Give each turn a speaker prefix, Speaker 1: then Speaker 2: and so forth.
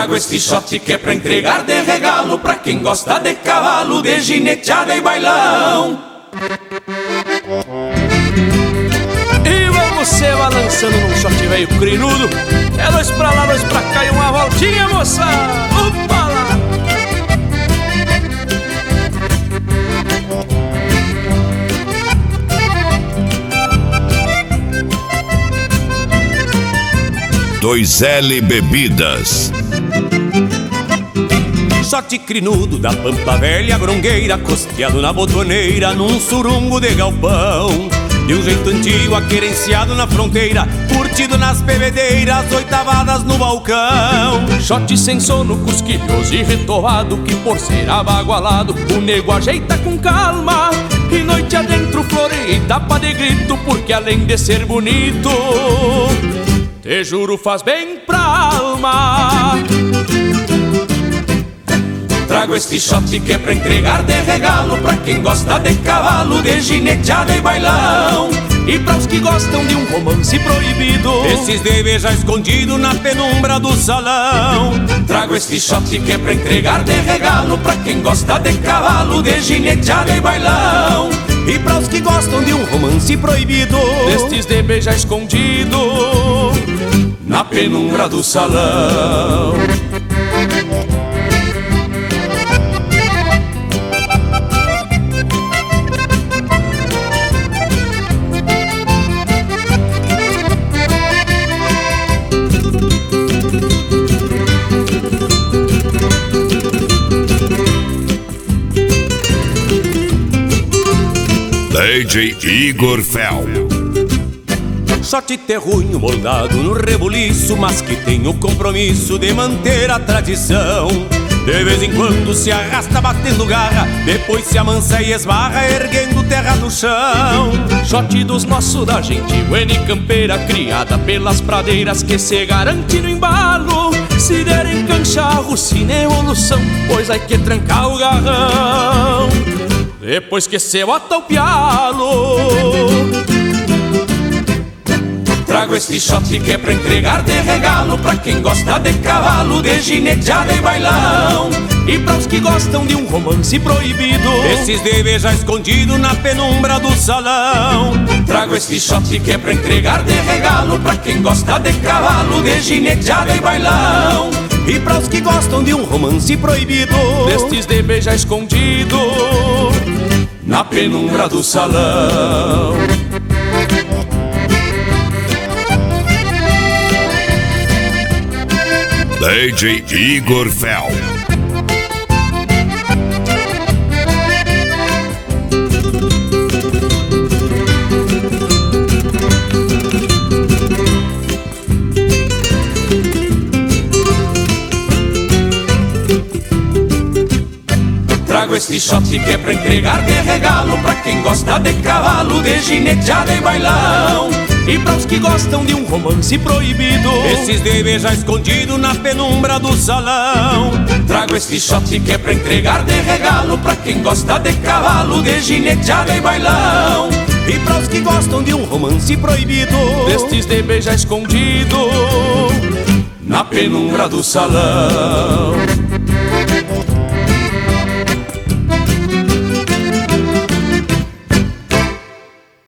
Speaker 1: Trago este shot que é pra entregar de regalo pra quem gosta de cavalo, de gineteada e bailão.
Speaker 2: E vamos se balançando num shot velho crinudo. É dois pra lá, dois pra cá e uma voltinha, moça. Opa lá!
Speaker 3: Dois L Bebidas.
Speaker 1: Shot crinudo da pampa velha grongueira, costeado na botoneira, num surungo de galpão. De um jeito antigo, aquerenciado na fronteira, curtido nas bebedeiras, oitavadas no balcão.
Speaker 2: Shot sem sono, cusquilhoso e retorrado, que por ser abagualado o nego ajeita com calma. E noite adentro floreia e tapa de grito, porque além de ser bonito, te juro faz bem pra alma.
Speaker 1: Trago este shot que é pra entregar de regalo pra quem gosta de cavalo, de gineteada e bailão.
Speaker 2: E pra os que gostam de um romance proibido,
Speaker 1: esses de beijar escondido na penumbra do salão. Trago este shot que é pra entregar de regalo pra quem gosta de cavalo, de gineteada e bailão.
Speaker 2: E pra os que gostam de um romance proibido,
Speaker 1: estes de beijar escondido na penumbra do salão.
Speaker 3: DJ Igor Fel.
Speaker 1: Shot terrunho moldado no rebuliço, mas que tem o compromisso de manter a tradição. De vez em quando se arrasta batendo garra, depois se amansa e esbarra erguendo terra do chão.
Speaker 2: Shot dos nossos da gente buena e campeira, criada pelas pradeiras que se garante no embalo. Se derem cancharro, sem evolução, pois hay que trancar o garrão depois que se bota o pialo.
Speaker 1: Trago este shot que é pra entregar de regalo pra quem gosta de cavalo, de gineteada e bailão.
Speaker 2: E pra os que gostam de um romance proibido,
Speaker 1: esses de beijar escondido na penumbra do salão. Trago este shot que é pra entregar de regalo pra quem gosta de cavalo, de gineteada e bailão.
Speaker 2: E pra os que gostam de um romance proibido,
Speaker 1: estes de beijar escondido na penumbra do salão.
Speaker 3: DJ Igor Fel.
Speaker 1: Trago este shot que é pra entregar de regalo pra quem gosta de cavalo, de gineteada e bailão.
Speaker 2: E pra os que gostam de um romance proibido,
Speaker 1: esses de beijar escondido na penumbra do salão. Trago este shot que é pra entregar de regalo pra quem gosta de cavalo, de gineteada e bailão.
Speaker 2: E pra os que gostam de um romance proibido,
Speaker 1: estes de beijar escondido na penumbra do salão.